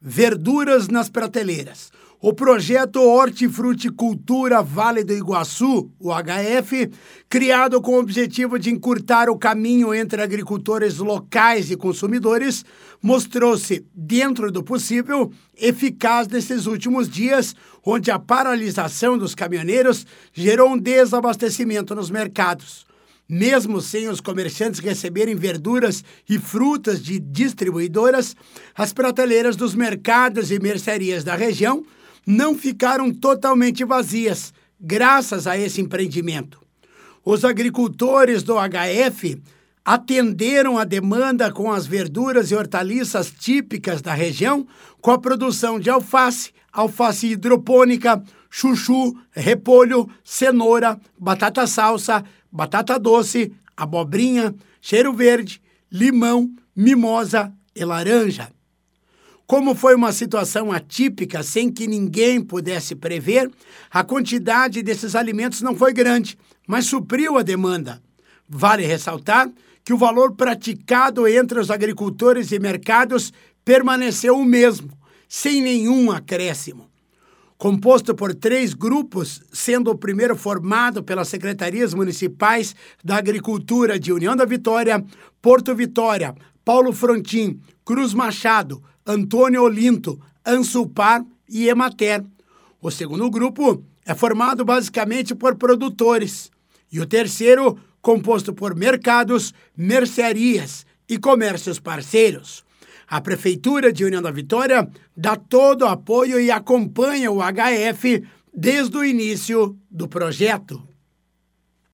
verduras nas prateleiras. O projeto Hortifruticultura Vale do Iguaçu, o HF, criado com o objetivo de encurtar o caminho entre agricultores locais e consumidores, mostrou-se, dentro do possível, eficaz nesses últimos dias, onde a paralisação dos caminhoneiros gerou um desabastecimento nos mercados. Mesmo sem os comerciantes receberem verduras e frutas de distribuidoras, as prateleiras dos mercados e mercearias da região não ficaram totalmente vazias, graças a esse empreendimento. Os agricultores do HF atenderam a demanda com as verduras e hortaliças típicas da região, com a produção de alface, alface hidropônica, chuchu, repolho, cenoura, batata salsa, batata doce, abobrinha, cheiro verde, limão, mimosa e laranja. Como foi uma situação atípica, sem que ninguém pudesse prever, a quantidade desses alimentos não foi grande, mas supriu a demanda. Vale ressaltar que o valor praticado entre os agricultores e mercados permaneceu o mesmo, sem nenhum acréscimo. Composto por 3 grupos, sendo o primeiro formado pelas secretarias municipais da Agricultura de União da Vitória, Porto Vitória, Paulo Frontin, Cruz Machado, Antônio Olinto, Ansulpar e Emater. O segundo grupo é formado basicamente por produtores. E o terceiro, composto por mercados, mercearias e comércios parceiros. A Prefeitura de União da Vitória dá todo o apoio e acompanha o HF desde o início do projeto.